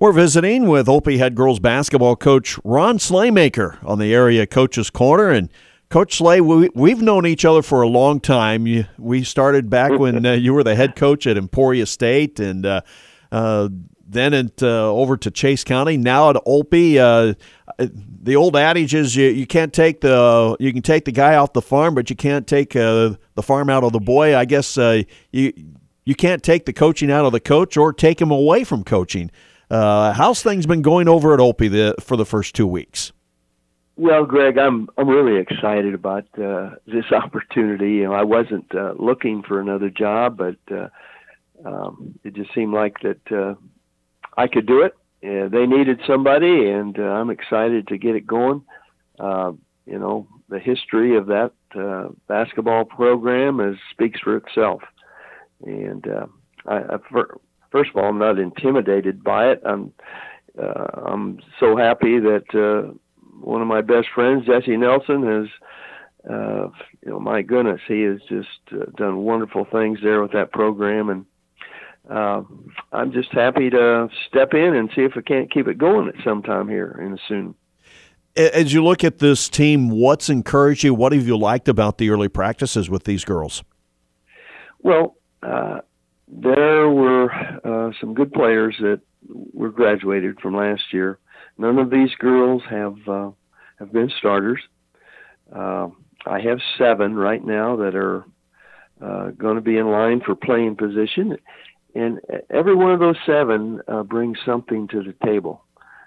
We're visiting with Opie head girls basketball coach Ron Slaymaker on the Area Coaches Corner. And Coach Slay, we've known each other for a long time. We started back when you were the head coach at Emporia State, and then over to Chase County. Now at Opie, the old adage is you can take the guy off the farm, but you can't take the farm out of the boy. I guess you can't take the coaching out of the coach or take him away from coaching. How's things been going over at Opie for the first 2 weeks? Well, Greg, I'm really excited about this opportunity. I wasn't looking for another job, but it just seemed like that I could do it. They needed somebody, and I'm excited to get it going. The history of that basketball program speaks for itself, and first of all, I'm not intimidated by it. I'm so happy that one of my best friends, Jesse Nelson, has, my goodness, he has just done wonderful things there with that program, and I'm just happy to step in and see if we can't keep it going at some time here in soon. As you look at this team, what's encouraged you? What have you liked about the early practices with these girls? Well, there were some good players that were graduated from last year. None of these girls have been starters. I have 7 right now that are going to be in line for playing position, and every one of those 7 brings something to the table.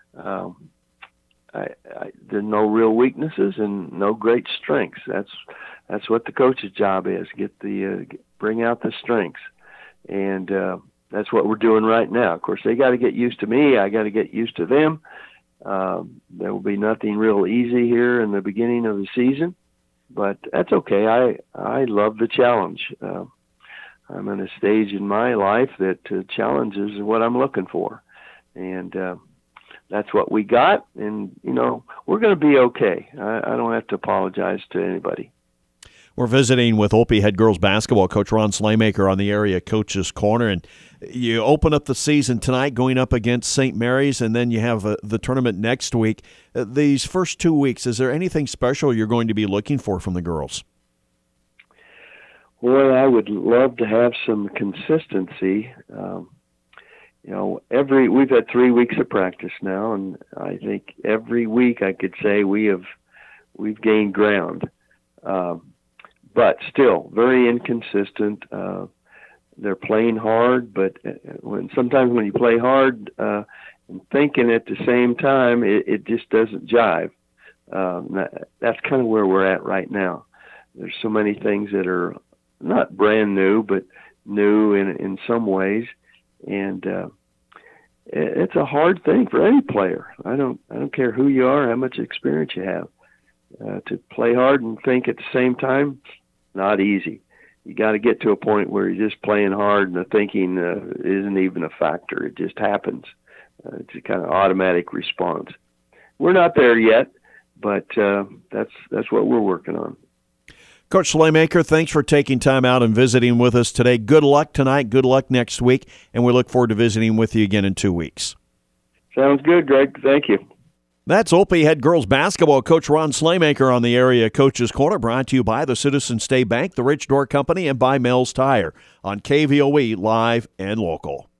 There are no real weaknesses and no great strengths. That's what the coach's job is: bring out the strengths. And that's what we're doing right now. Of course, they got to get used to me. I got to get used to them. There will be nothing real easy here in the beginning of the season, but that's okay. I love the challenge. I'm in a stage in my life that challenges is what I'm looking for, and that's what we got. And we're going to be okay. I don't have to apologize to anybody. We're visiting with Opie head girls basketball coach Ron Slaymaker on the Area Coaches Corner, and you open up the season tonight going up against St. Mary's, and then you have the tournament next week. These first 2 weeks, is there anything special you're going to be looking for from the girls? Well, I would love to have some consistency. We've had 3 weeks of practice now, and I think every week I could say we've gained ground. But still very inconsistent. They're playing hard, but sometimes when you play hard and thinking at the same time, it just doesn't jive. That's kind of where we're at right now. There's so many things that are not brand new, but new in some ways, and it's a hard thing for any player. I don't care who you are, how much experience you have, to play hard and think at the same time. Not easy. You got to get to a point where you're just playing hard and the thinking isn't even a factor. It just happens. It's a kind of automatic response. We're not there yet, but that's what we're working on. Coach Slaymaker, thanks for taking time out and visiting with us today. Good luck tonight. Good luck next week, and we look forward to visiting with you again in 2 weeks. Sounds good, Greg. Thank you. That's Opie head girls basketball coach Ron Slaymaker on the Area Coaches Corner, brought to you by the Citizen State Bank, the Rich Door Company, and by Mills Tire on KVOE Live and Local.